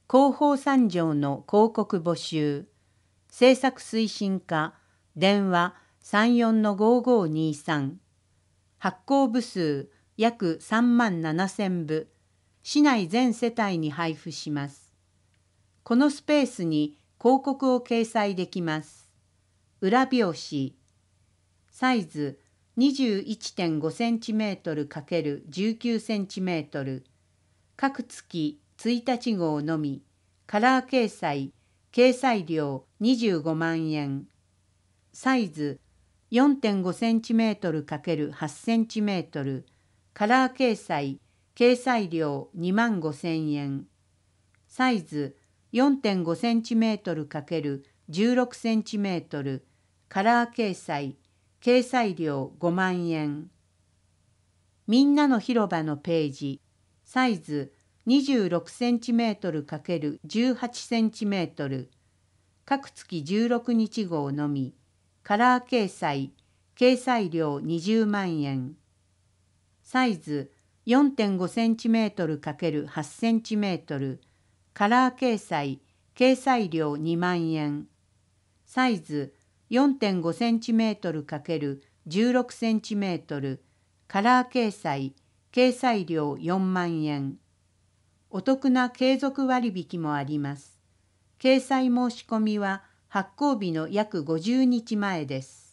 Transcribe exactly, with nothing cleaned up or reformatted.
広報三条の広告募集。制作推進課、電話 さんよんのごごうにさん。発行部数約さんまんななせんぶ。市内全世帯に配布します。このスペースに広告を掲載できます。裏表紙。サイズ にじゅういってんごセンチメートル×じゅうきゅうセンチメートル。各月ついたち号のみ。カラー掲載。掲載料にじゅうごまんえん。サイズ よんてんごセンチメートル×はちセンチメートル。カラー掲載。掲載料にまんごせんえん。サイズ よんてんごセンチメートル×じゅうろくセンチメートル。カラー掲載。掲載料ごまんえん。みんなの広場のページ。サイズ にじゅうろくセンチメートル×じゅうはちセンチメートル。各月じゅうろくにち号のみ。カラー掲載。掲載料にじゅうまんえん。サイズ よんてんごセンチメートル×はちセンチメートル。カラー掲載。掲載料にまんえん。サイズ よんてんごセンチメートル×じゅうろくセンチメートル。カラー掲載。掲載料よんまんえん。お得な継続割引もあります。掲載申し込みは発行日の約ごじゅうにちまえです。